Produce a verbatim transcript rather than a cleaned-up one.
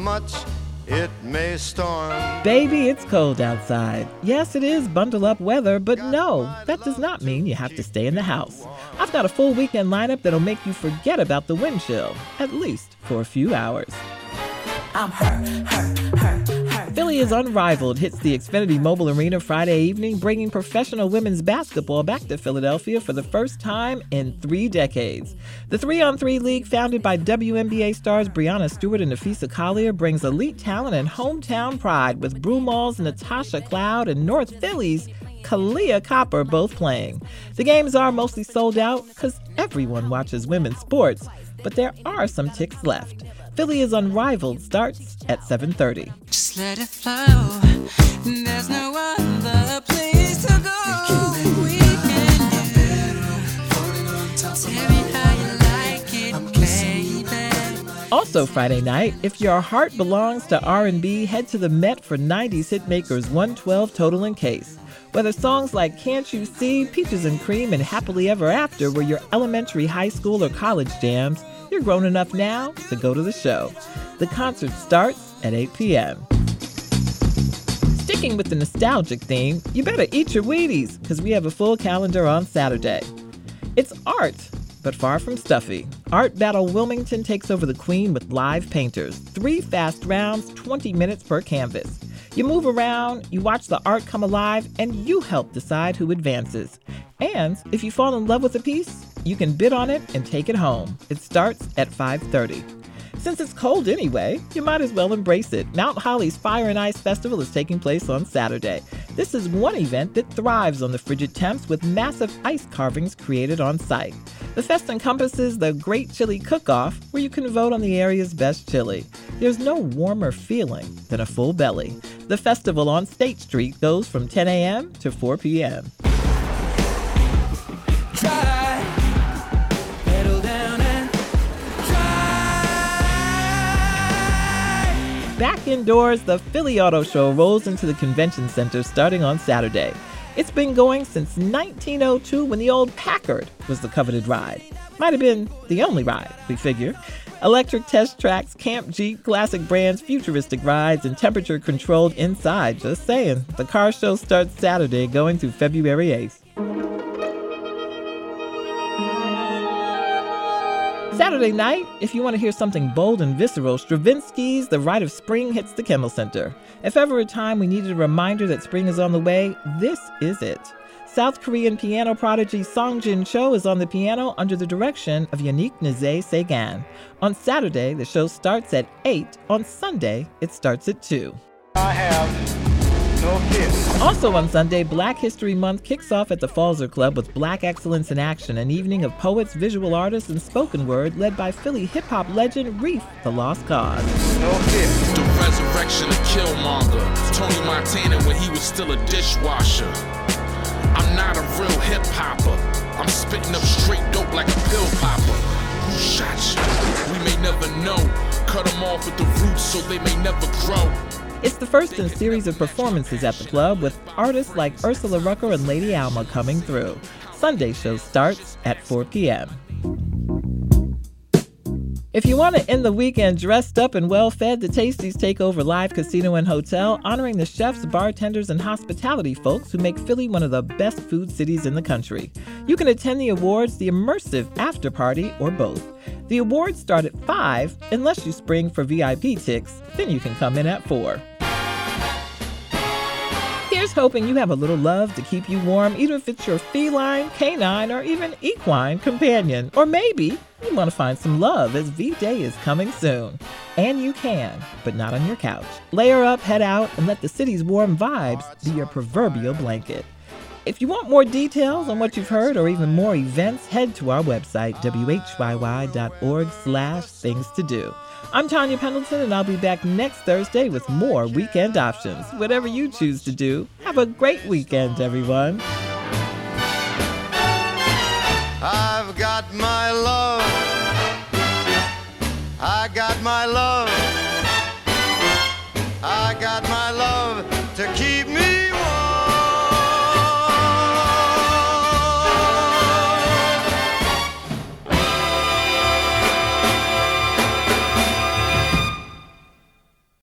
much it may storm. Baby, it's cold outside. Yes, it is bundle up weather, but no, that does not mean you have to stay in the house. I've got a full weekend lineup that'll make you forget about the wind chill, at least for a few hours. I'm her, her, her, her. Philly is Unrivaled hits the Xfinity Mobile Arena Friday evening, bringing professional women's basketball back to Philadelphia for the first time in three decades. The three-on-three league, founded by W N B A stars Breanna Stewart and Nafisa Collier, brings elite talent and hometown pride, with Broomall's Natasha Cloud and North Philly's Kalia Copper both playing. The games are mostly sold out because everyone watches women's sports, but there are some tickets left. Philly is Unrivaled starts at seven thirty. Just let it flow. There's no other place to go. We can do. Tell me how you like it, baby. Also Friday night, if your heart belongs to R and B, head to the Met for nineties hitmakers one twelve Total and Case. Whether songs like Can't You See, Peaches and Cream, and Happily Ever After were your elementary, high school, or college jams, you're grown enough now to go to the show. The concert starts at eight p.m. Sticking with the nostalgic theme, you better eat your Wheaties, because we have a full calendar on Saturday. It's art, but far from stuffy. Art Battle Wilmington takes over the Queen with live painters. Three fast rounds, twenty minutes per canvas. You move around, you watch the art come alive, and you help decide who advances. And if you fall in love with a piece, you can bid on it and take it home. It starts at five thirty. Since it's cold anyway, you might as well embrace it. Mount Holly's Fire and Ice Festival is taking place on Saturday. This is one event that thrives on the frigid temps, with massive ice carvings created on site. The fest encompasses the Great Chili Cook-Off, where you can vote on the area's best chili. There's no warmer feeling than a full belly. The festival on State Street goes from ten a.m. to four p.m. Back indoors, the Philly Auto Show rolls into the convention center starting on Saturday. It's been going since nineteen oh two, when the old Packard was the coveted ride. Might have been the only ride, we figure. Electric test tracks, Camp Jeep, classic brands, futuristic rides, and temperature-controlled inside. Just saying. The car show starts Saturday, going through February eighth. Saturday night, if you want to hear something bold and visceral, Stravinsky's The Rite of Spring hits the Kimmel Center. If ever a time we needed a reminder that spring is on the way, this is it. South Korean piano prodigy Song Jin Cho is on the piano under the direction of Yannick Nézet-Séguin. On Saturday, the show starts at eight. On Sunday, it starts at two. I have no fear. Also on Sunday, Black History Month kicks off at the Falzer Club with Black Excellence in Action, an evening of poets, visual artists, and spoken word led by Philly hip-hop legend Reef the Lost Cause. No fear. The resurrection of Killmonger, Tony Montana when he was still a dishwasher. I'm not a real hip-hopper. I'm spitting up straight dope like a pill popper. Who shot you? We may never know. Cut them off at the roots so they may never grow. It's the first in a series of performances at the club, with artists like Ursula Rucker and Lady Alma coming through. Sunday show starts at four p.m. If you want to end the weekend dressed up and well-fed, the Tasties take over Live Casino and Hotel, honoring the chefs, bartenders, and hospitality folks who make Philly one of the best food cities in the country. You can attend the awards, the immersive after party, or both. The awards start at five, unless you spring for V I P ticks, then you can come in at four. Here's hoping you have a little love to keep you warm, even if it's your feline, canine, or even equine companion. Or maybe you want to find some love, as V-Day is coming soon. And you can, but not on your couch. Layer up, head out, and let the city's warm vibes be your proverbial blanket. If you want more details on what you've heard or even more events, head to our website, w h y y dot org slash things to do. I'm Tanya Pendleton, and I'll be back next Thursday with more weekend options. Whatever you choose to do, have a great weekend, everyone. I've got my love. I got my love. I got my